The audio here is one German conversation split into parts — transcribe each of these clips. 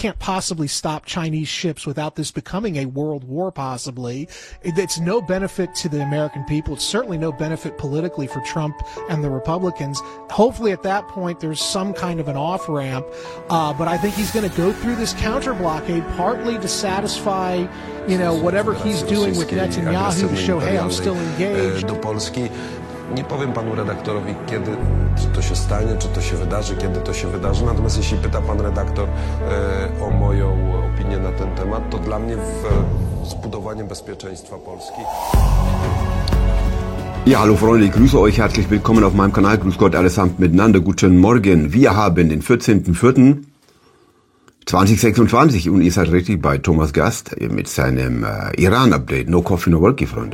can't possibly stop Chinese ships without this becoming a world war, possibly. It's no benefit to the American people. It's certainly no benefit politically for Trump and the Republicans. Hopefully at that point there's some kind of an off-ramp, but I think he's going to go through this counter-blockade partly to satisfy, whatever he's doing with Netanyahu to show, hey, I'm still engaged. Do Polski. Nie powiem panu redaktorowi, kiedy to się stanie, czy to się wydarzy, kiedy to się wydarzy. Natomiast jeśli pyta pan redaktor o moją opinię na ten temat, to dla mnie zbudowanie bezpieczeństwa Polski. Ja, hallo Freunde, ich grüße euch, herzlich willkommen auf meinem Kanal. Grüß Gott allesamt miteinander, guten Morgen. Wir haben den 14.04.2026 und ihr seid richtig bei Thomas Gast mit seinem Iran-Update. No coffee, no worky, Freunde.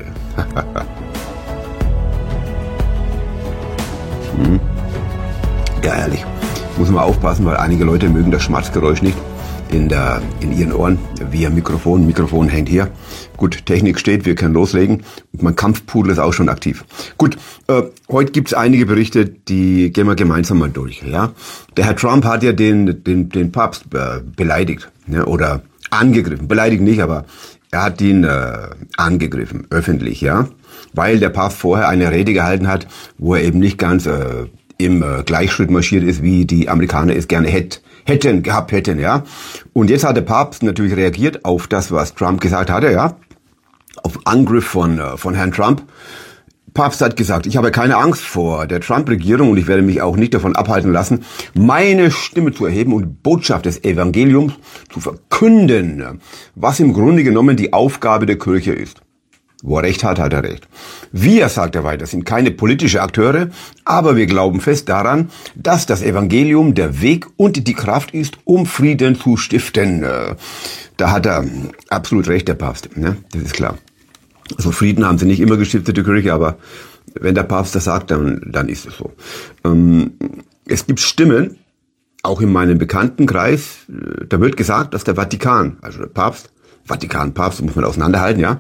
Ja, ehrlich. Muss man aufpassen, weil einige Leute mögen das Schmatzgeräusch nicht in ihren Ohren via Mikrofon. Mikrofon hängt hier. Gut, Technik steht, wir können loslegen. Und mein Kampfpudel ist auch schon aktiv. Gut, heute gibt's einige Berichte, die gehen wir gemeinsam mal durch. Ja, der Herr Trump hat ja den Papst beleidigt, ja, oder angegriffen. Beleidigt nicht, aber er hat ihn angegriffen, öffentlich, ja. Weil der Papst vorher eine Rede gehalten hat, wo er eben nicht ganz im Gleichschritt marschiert ist, wie die Amerikaner es gerne hätten, ja. Und jetzt hat der Papst natürlich reagiert auf das, was Trump gesagt hatte, ja. Auf Angriff von Herrn Trump. Papst hat gesagt, ich habe keine Angst vor der Trump-Regierung und ich werde mich auch nicht davon abhalten lassen, meine Stimme zu erheben und Botschaft des Evangeliums zu verkünden, was im Grunde genommen die Aufgabe der Kirche ist. Wo er recht hat, hat er recht. Wir, sagt er weiter, sind keine politische Akteure, aber wir glauben fest daran, dass das Evangelium der Weg und die Kraft ist, um Frieden zu stiften. Da hat er absolut recht, der Papst, ne? Das ist klar. Also Frieden haben sie nicht immer gestiftet, die Kirche, aber wenn der Papst das sagt, dann ist es so. Es gibt Stimmen, auch in meinem Bekanntenkreis, da wird gesagt, dass der Vatikan, also der Papst, Vatikan-Papst, muss man auseinanderhalten, ja,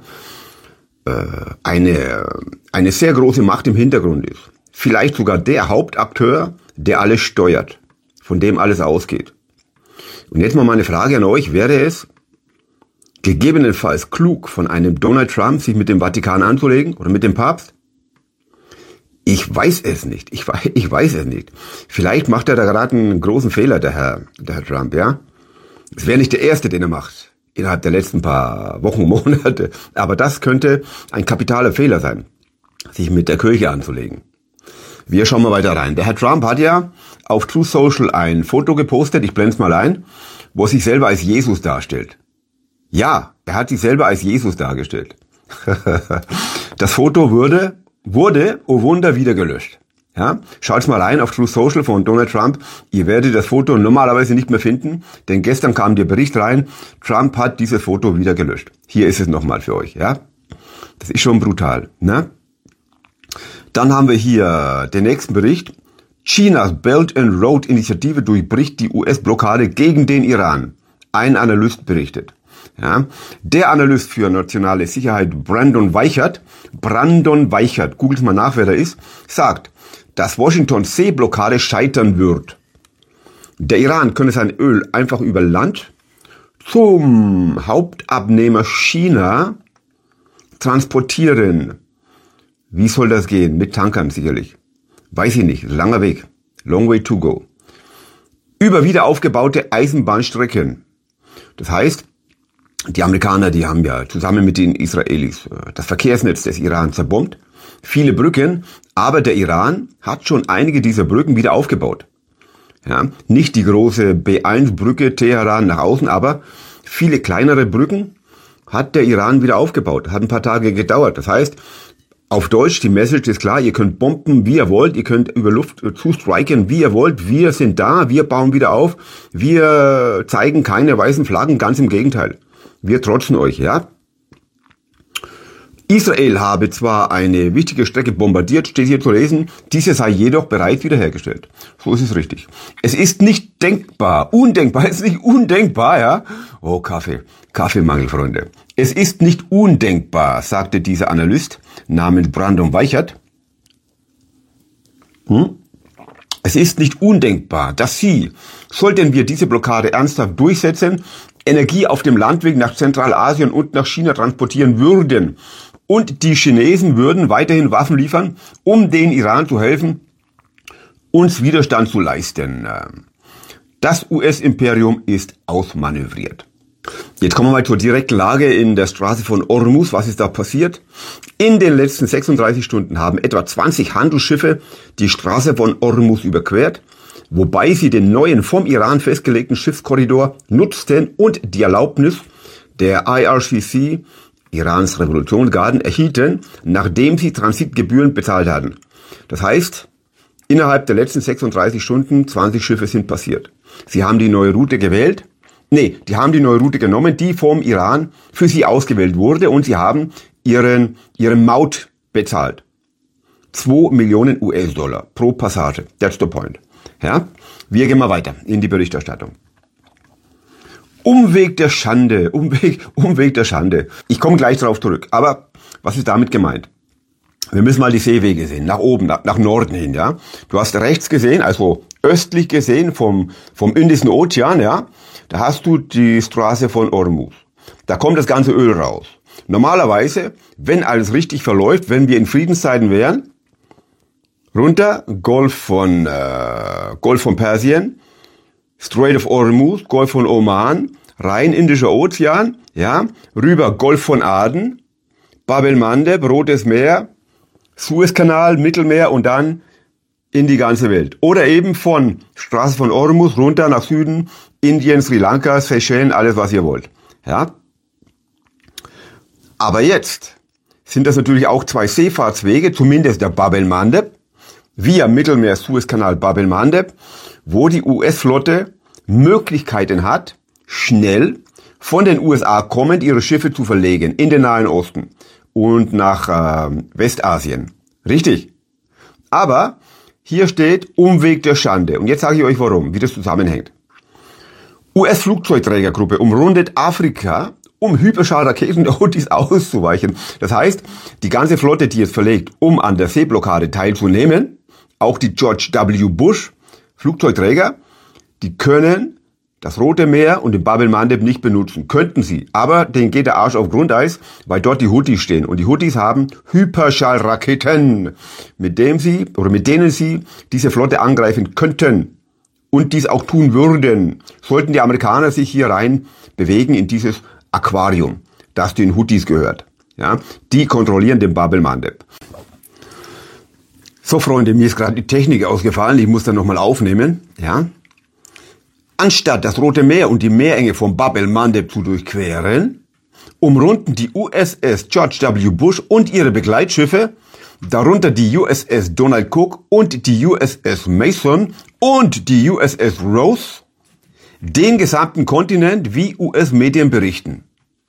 eine sehr große Macht im Hintergrund ist. Vielleicht sogar der Hauptakteur, der alles steuert, von dem alles ausgeht. Und jetzt mal meine Frage an euch, wäre es gegebenenfalls klug von einem Donald Trump, sich mit dem Vatikan anzulegen oder mit dem Papst? Ich weiß es nicht. Ich weiß es nicht. Vielleicht macht er da gerade einen großen Fehler, der Herr Trump, ja? Es wäre nicht der erste, den er macht innerhalb der letzten paar Wochen, Monate. Aber das könnte ein kapitaler Fehler sein, sich mit der Kirche anzulegen. Wir schauen mal weiter rein. Der Herr Trump hat ja auf Truth Social ein Foto gepostet, ich blende es mal ein, wo er sich selber als Jesus darstellt. Ja, er hat sich selber als Jesus dargestellt. Das Foto wurde, oh Wunder, wieder gelöscht. Ja, schaut's mal rein auf Truth Social von Donald Trump. Ihr werdet das Foto normalerweise nicht mehr finden, denn gestern kam der Bericht rein, Trump hat dieses Foto wieder gelöscht. Hier ist es nochmal für euch, ja. Das ist schon brutal, ne? Dann haben wir hier den nächsten Bericht. Chinas Belt and Road Initiative durchbricht die US-Blockade gegen den Iran. Ein Analyst berichtet. Ja, der Analyst für nationale Sicherheit Brandon Weichert, googelt mal nach, wer da ist, sagt, dass Washingtons Seeblockade scheitern wird. Der Iran könne sein Öl einfach über Land zum Hauptabnehmer China transportieren. Wie soll das gehen? Mit Tankern sicherlich. Weiß ich nicht, langer Weg. Long way to go. Über wieder aufgebaute Eisenbahnstrecken. Das heißt, die Amerikaner, die haben ja zusammen mit den Israelis das Verkehrsnetz des Iran zerbombt. Viele Brücken, aber der Iran hat schon einige dieser Brücken wieder aufgebaut. Ja, nicht die große B1-Brücke Teheran nach außen, aber viele kleinere Brücken hat der Iran wieder aufgebaut. Hat ein paar Tage gedauert. Das heißt, auf Deutsch, die Message ist klar, ihr könnt bomben, wie ihr wollt, ihr könnt über Luft zustriken, wie ihr wollt, wir sind da, wir bauen wieder auf, wir zeigen keine weißen Flaggen, ganz im Gegenteil. Wir trotzen euch, ja. Israel habe zwar eine wichtige Strecke bombardiert, steht hier zu lesen, diese sei jedoch bereits wiederhergestellt. So ist es richtig. Es ist nicht denkbar, es ist nicht undenkbar, ja. Oh, Kaffeemangel, Freunde. Es ist nicht undenkbar, sagte dieser Analyst namens Brandon Weichert. Es ist nicht undenkbar, dass Sie, sollten wir diese Blockade ernsthaft durchsetzen, Energie auf dem Landweg nach Zentralasien und nach China transportieren würden. Und die Chinesen würden weiterhin Waffen liefern, um den Iran zu helfen, uns Widerstand zu leisten. Das US-Imperium ist ausmanövriert. Jetzt kommen wir mal zur direkten Lage in der Straße von Ormuz. Was ist da passiert? In den letzten 36 Stunden haben etwa 20 Handelsschiffe die Straße von Ormuz überquert, wobei sie den neuen vom Iran festgelegten Schiffskorridor nutzten und die Erlaubnis der IRCC, Irans Revolutionsgarden, erhielten, nachdem sie Transitgebühren bezahlt hatten. Das heißt, innerhalb der letzten 36 Stunden 20 Schiffe sind passiert. Sie haben die neue Route gewählt. Die haben die neue Route genommen, die vom Iran für sie ausgewählt wurde, und sie haben ihre Maut bezahlt. 2 Millionen US-Dollar pro Passage. That's the point. Ja? Wir gehen mal weiter in die Berichterstattung. Umweg der Schande, Umweg der Schande. Ich komme gleich darauf zurück. Aber was ist damit gemeint? Wir müssen mal die Seewege sehen, nach oben, nach Norden hin, ja. Du hast rechts gesehen, also östlich gesehen vom Indischen Ozean, ja. Da hast du die Straße von Ormuz. Da kommt das ganze Öl raus. Normalerweise, wenn alles richtig verläuft, wenn wir in Friedenszeiten wären, runter, Golf von Persien, Strait of Hormuz, Golf von Oman, rein Indischer Ozean, ja, rüber Golf von Aden, Bab el-Mandeb, Rotes Meer, Suezkanal, Mittelmeer und dann in die ganze Welt. Oder eben von Straße von Ormuz runter nach Süden, Indien, Sri Lanka, Seychellen, alles was ihr wollt. Ja? Aber jetzt sind das natürlich auch zwei Seefahrtswege, zumindest der Bab el-Mandeb, via Mittelmeer, Suezkanal, Bab el-Mandeb, wo die US-Flotte Möglichkeiten hat, schnell von den USA kommend ihre Schiffe zu verlegen in den Nahen Osten und nach Westasien. Richtig. Aber hier steht Umweg der Schande. Und jetzt sage ich euch warum, wie das zusammenhängt. US-Flugzeugträgergruppe umrundet Afrika, um Hyperschallraketen Houthis auszuweichen. Das heißt, die ganze Flotte, die es verlegt, um an der Seeblockade teilzunehmen, auch die George W. Bush Flugzeugträger, die können das Rote Meer und den Bab el-Mandeb nicht benutzen. Könnten sie, aber denen geht der Arsch auf Grundeis, weil dort die Houthis stehen. Und die Houthis haben Hyperschallraketen, mit denen sie diese Flotte angreifen könnten. Und dies auch tun würden, sollten die Amerikaner sich hier rein bewegen in dieses Aquarium, das den Houthis gehört. Ja, die kontrollieren den Bab el-Mandeb. So, Freunde, mir ist gerade die Technik ausgefallen, ich muss dann nochmal aufnehmen. Ja. Anstatt das Rote Meer und die Meerenge vom Bab el-Mandeb zu durchqueren, umrunden die USS George W. Bush und ihre Begleitschiffe, darunter die USS Donald Cook und die USS Mason und die USS Rose, den gesamten Kontinent, wie US-Medien berichten.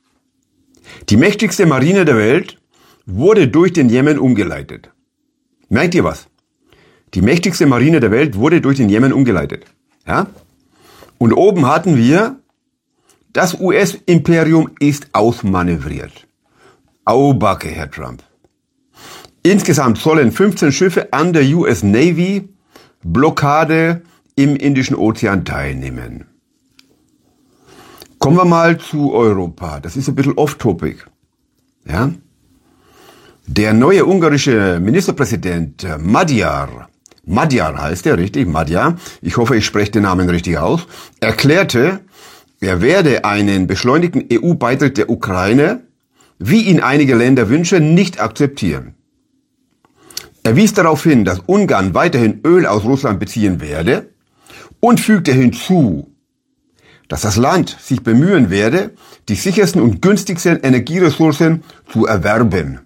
Die mächtigste Marine der Welt wurde durch den Jemen umgeleitet. Merkt ihr was? Die mächtigste Marine der Welt wurde durch den Jemen umgeleitet. Ja? Und oben hatten wir, das US-Imperium ist ausmanövriert. Au Backe, Herr Trump. Insgesamt sollen 15 Schiffe an der US Navy Blockade im Indischen Ozean teilnehmen. Kommen wir mal zu Europa. Das ist ein bisschen off-topic. Ja? Der neue ungarische Ministerpräsident Magyar heißt er, richtig? Magyar, ich hoffe, ich spreche den Namen richtig aus, erklärte, er werde einen beschleunigten EU-Beitritt der Ukraine, wie ihn einige Länder wünschen, nicht akzeptieren. Er wies darauf hin, dass Ungarn weiterhin Öl aus Russland beziehen werde und fügte hinzu, dass das Land sich bemühen werde, die sichersten und günstigsten Energieressourcen zu erwerben.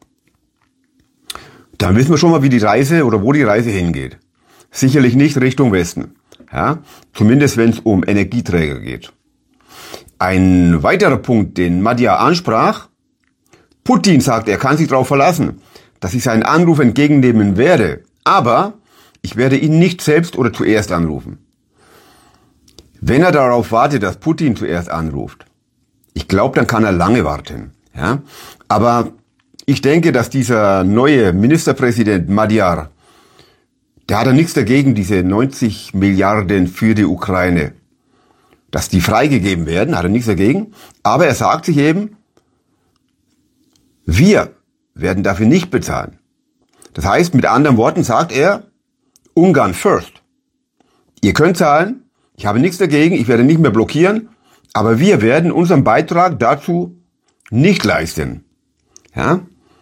Dann wissen wir schon mal, wie die Reise oder wo die Reise hingeht. Sicherlich nicht Richtung Westen. Ja? Zumindest wenn es um Energieträger geht. Ein weiterer Punkt, den Magyar ansprach, Putin sagt, er kann sich darauf verlassen, dass ich seinen Anruf entgegennehmen werde, aber ich werde ihn nicht selbst oder zuerst anrufen. Wenn er darauf wartet, dass Putin zuerst anruft, ich glaube, dann kann er lange warten. Ja? Aber ich denke, dass dieser neue Ministerpräsident Magyar, Der hat ja nichts dagegen, diese 90 Milliarden für die Ukraine, dass die freigegeben werden, hat er nichts dagegen. Aber er sagt sich eben, wir werden dafür nicht bezahlen. Das heißt, mit anderen Worten sagt er, Ungarn first. Ihr könnt zahlen, ich habe nichts dagegen, ich werde nicht mehr blockieren, aber wir werden unseren Beitrag dazu nicht leisten. Ja?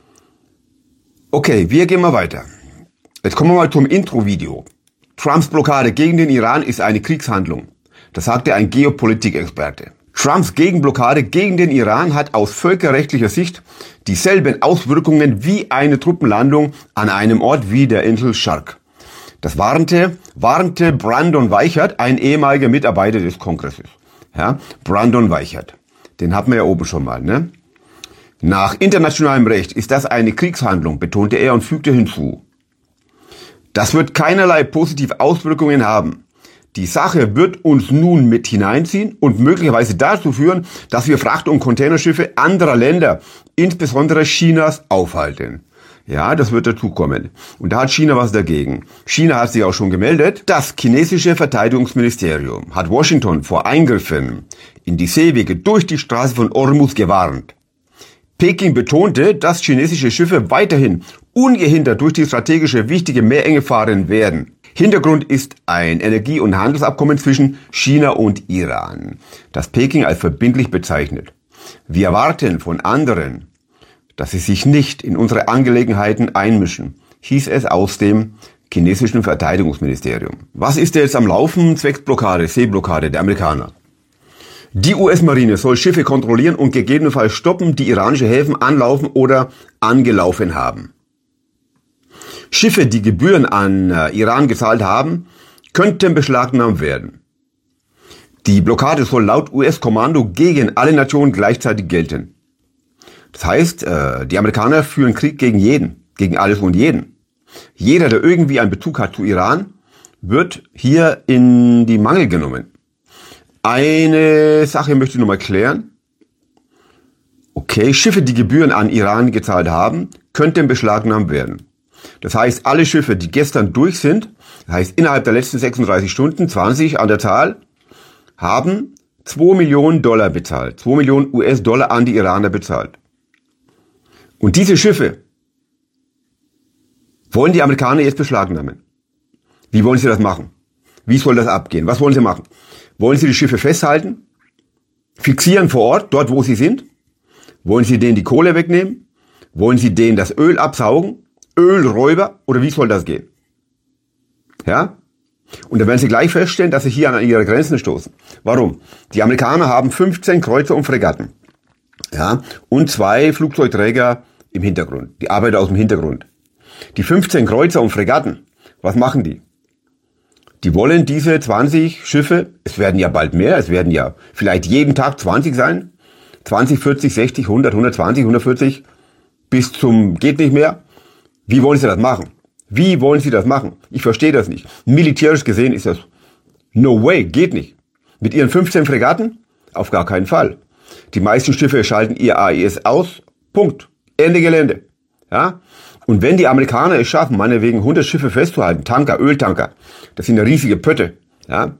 Okay, wir gehen mal weiter. Jetzt kommen wir mal zum Intro-Video. Trumps Blockade gegen den Iran ist eine Kriegshandlung. Das sagte ein Geopolitik-Experte. Trumps Gegenblockade gegen den Iran hat aus völkerrechtlicher Sicht dieselben Auswirkungen wie eine Truppenlandung an einem Ort wie der Insel Shark. Das warnte Brandon Weichert, ein ehemaliger Mitarbeiter des Kongresses. Ja, Brandon Weichert. Den hatten wir ja oben schon mal, ne? Nach internationalem Recht ist das eine Kriegshandlung, betonte er und fügte hinzu. Das wird keinerlei positive Auswirkungen haben. Die Sache wird uns nun mit hineinziehen und möglicherweise dazu führen, dass wir Fracht- und Containerschiffe anderer Länder, insbesondere Chinas, aufhalten. Ja, das wird dazukommen. Und da hat China was dagegen. China hat sich auch schon gemeldet. Das chinesische Verteidigungsministerium hat Washington vor Eingriffen in die Seewege durch die Straße von Hormuz gewarnt. Peking betonte, dass chinesische Schiffe weiterhin ungehindert durch die strategische wichtige Meerenge fahren werden. Hintergrund ist ein Energie- und Handelsabkommen zwischen China und Iran, das Peking als verbindlich bezeichnet. Wir erwarten von anderen, dass sie sich nicht in unsere Angelegenheiten einmischen, hieß es aus dem chinesischen Verteidigungsministerium. Was ist jetzt am Laufen zwecks Blockade, Seeblockade der Amerikaner? Die US-Marine soll Schiffe kontrollieren und gegebenenfalls stoppen, die iranische Häfen anlaufen oder angelaufen haben. Schiffe, die Gebühren an Iran gezahlt haben, könnten beschlagnahmt werden. Die Blockade soll laut US-Kommando gegen alle Nationen gleichzeitig gelten. Das heißt, die Amerikaner führen Krieg gegen jeden, gegen alles und jeden. Jeder, der irgendwie einen Bezug hat zu Iran, wird hier in die Mangel genommen. Eine Sache möchte ich nochmal klären. Okay, Schiffe, die Gebühren an Iran gezahlt haben, könnten beschlagnahmt werden. Das heißt, alle Schiffe, die gestern durch sind, das heißt innerhalb der letzten 36 Stunden, 20 an der Zahl, haben $2 Millionen bezahlt. 2 Millionen US-Dollar an die Iraner bezahlt. Und diese Schiffe wollen die Amerikaner jetzt beschlagnahmen. Wie wollen sie das machen? Wie soll das abgehen? Was wollen sie machen? Wollen sie die Schiffe festhalten? Fixieren vor Ort, dort wo sie sind? Wollen sie denen die Kohle wegnehmen? Wollen sie denen das Öl absaugen? Ölräuber? Oder wie soll das gehen? Ja? Und dann werden sie gleich feststellen, dass sie hier an ihre Grenzen stoßen. Warum? Die Amerikaner haben 15 Kreuzer und Fregatten. Ja? Und 2 Flugzeugträger im Hintergrund. Die Arbeiter aus dem Hintergrund. Die 15 Kreuzer und Fregatten, was machen die? Die wollen diese 20 Schiffe, es werden ja bald mehr, es werden ja vielleicht jeden Tag 20 sein, 20, 40, 60, 100, 120, 140, bis zum geht nicht mehr. Wie wollen sie das machen? Wie wollen sie das machen? Ich verstehe das nicht. Militärisch gesehen ist das no way, geht nicht. Mit ihren 15 Fregatten? Auf gar keinen Fall. Die meisten Schiffe schalten ihr AIS aus, Punkt, Ende Gelände. Ja? Und wenn die Amerikaner es schaffen, meinetwegen 100 Schiffe festzuhalten, Tanker, Öltanker, das sind ja riesige Pötte, ja.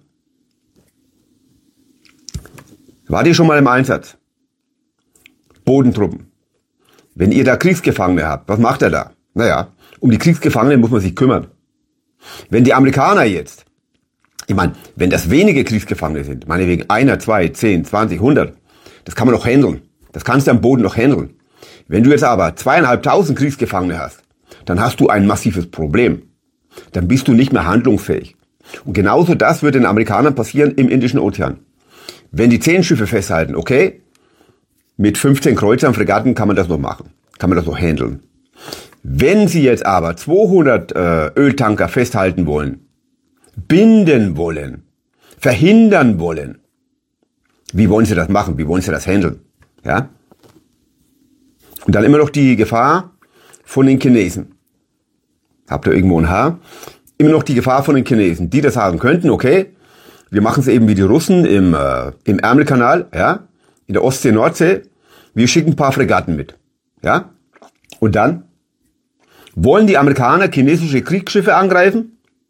Wart ihr schon mal im Einsatz? Bodentruppen. Wenn ihr da Kriegsgefangene habt, was macht er da? Naja, um die Kriegsgefangenen muss man sich kümmern. Wenn die Amerikaner jetzt, ich meine, wenn das wenige Kriegsgefangene sind, meinetwegen 1, 2, 10, 20, 100, das kann man doch handeln. Das kannst du am Boden noch handeln. Wenn du jetzt aber 2.500 Kriegsgefangene hast, dann hast du ein massives Problem. Dann bist du nicht mehr handlungsfähig. Und genauso das wird den Amerikanern passieren im Indischen Ozean. Wenn die 10 Schiffe festhalten, okay, mit 15 Kreuzern, Fregatten kann man das noch machen. Kann man das noch handeln. Wenn sie jetzt aber 200 Öltanker festhalten wollen, binden wollen, verhindern wollen, wie wollen sie das machen? Wie wollen sie das handeln? Ja? Und dann immer noch die Gefahr von den Chinesen. Habt ihr irgendwo ein Haar? Immer noch die Gefahr von den Chinesen, die das sagen könnten, okay, wir machen es eben wie die Russen im Ärmelkanal, ja, in der Ostsee, Nordsee, wir schicken ein paar Fregatten mit, ja, und dann wollen die Amerikaner chinesische Kriegsschiffe angreifen?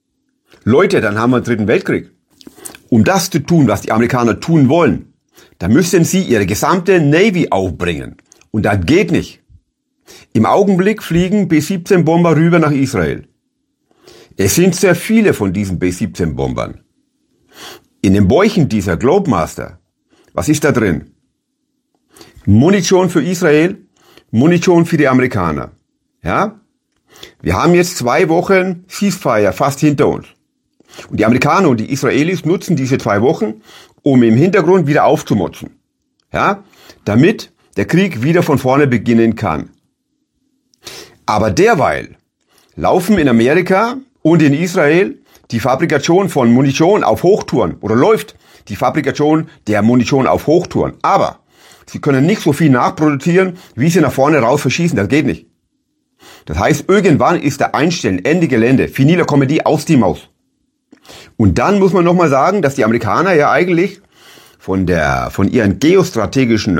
Leute, dann haben wir einen dritten Weltkrieg. Um das zu tun, was die Amerikaner tun wollen, da müssen sie ihre gesamte Navy aufbringen. Und das geht nicht. Im Augenblick fliegen B-17-Bomber rüber nach Israel. Es sind sehr viele von diesen B-17-Bombern. In den Bäuchen dieser Globemaster, was ist da drin? Munition für Israel, Munition für die Amerikaner. Ja? Wir haben jetzt 2 Wochen Ceasefire fast hinter uns. Und die Amerikaner und die Israelis nutzen diese 2 Wochen, um im Hintergrund wieder aufzumotzen. Ja? Damit der Krieg wieder von vorne beginnen kann. Aber derweil laufen in Amerika und in Israel die Fabrikation von Munition auf Hochtouren oder läuft die Fabrikation der Munition auf Hochtouren. Aber sie können nicht so viel nachproduzieren, wie sie nach vorne raus verschießen. Das geht nicht. Das heißt, irgendwann ist der Einstellen, Ende Gelände, finile Komödie aus die Maus. Und dann muss man nochmal sagen, dass die Amerikaner ja eigentlich von der geostrategischen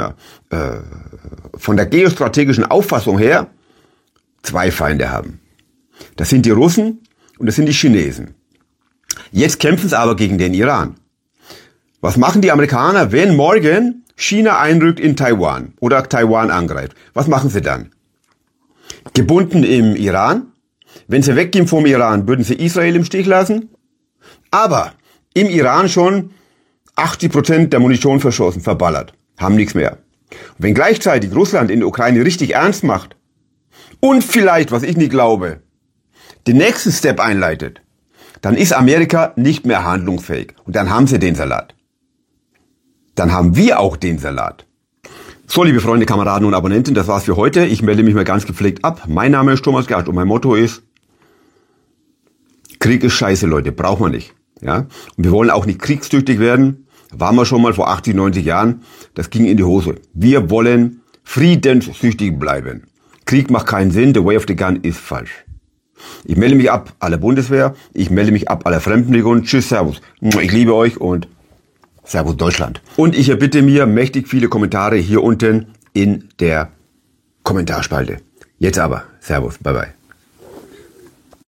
Auffassung her 2 Feinde haben. Das sind die Russen und das sind die Chinesen. Jetzt kämpfen sie aber gegen den Iran. Was machen die Amerikaner, wenn morgen China einrückt in Taiwan oder Taiwan angreift? Was machen sie dann? Gebunden im Iran? Wenn sie weggehen vom Iran, würden sie Israel im Stich lassen? Aber im Iran schon 80% der Munition verschossen, verballert, haben nichts mehr. Und wenn gleichzeitig Russland in der Ukraine richtig ernst macht und vielleicht, was ich nicht glaube, den nächsten Step einleitet, dann ist Amerika nicht mehr handlungsfähig. Und dann haben sie den Salat. Dann haben wir auch den Salat. So, liebe Freunde, Kameraden und Abonnenten, das war's für heute. Ich melde mich mal ganz gepflegt ab. Mein Name ist Thomas Gerhardt und mein Motto ist: Krieg ist scheiße, Leute, braucht man nicht. Ja? Und wir wollen auch nicht kriegstüchtig werden. Waren wir schon mal vor 80, 90 Jahren. Das ging in die Hose. Wir wollen friedenssüchtig bleiben. Krieg macht keinen Sinn. The way of the gun ist falsch. Ich melde mich ab aller Bundeswehr. Ich melde mich ab aller Fremdenlegion. Tschüss, Servus. Ich liebe euch und Servus Deutschland. Und ich erbitte mir mächtig viele Kommentare hier unten in der Kommentarspalte. Jetzt aber. Servus. Bye bye.